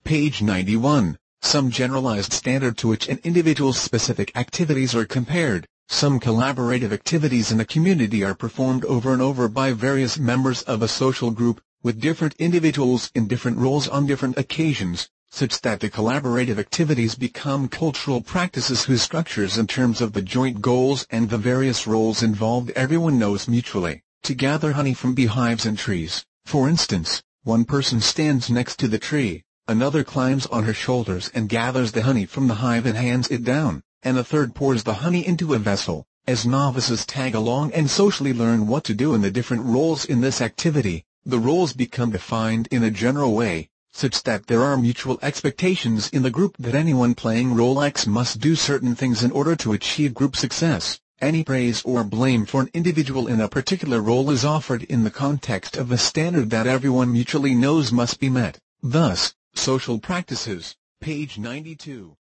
Page 91. Some generalized standard to which an individual's specific activities are compared. Some collaborative activities in a community are performed over and over by various members of a social group, with different individuals in different roles on different occasions, such that the collaborative activities become cultural practices whose structures in terms of the joint goals and the various roles involved everyone knows mutually. To gather honey from beehives and trees, for instance, one person stands next to the tree, another climbs on her shoulders and gathers the honey from the hive and hands it down, and a third pours the honey into a vessel. As novices tag along and socially learn what to do in the different roles in this activity, the roles become defined in a general way, such that there are mutual expectations in the group that anyone playing role X must do certain things in order to achieve group success. Any praise or blame for an individual in a particular role is offered in the context of a standard that everyone mutually knows must be met. Thus, social practices. Page 92.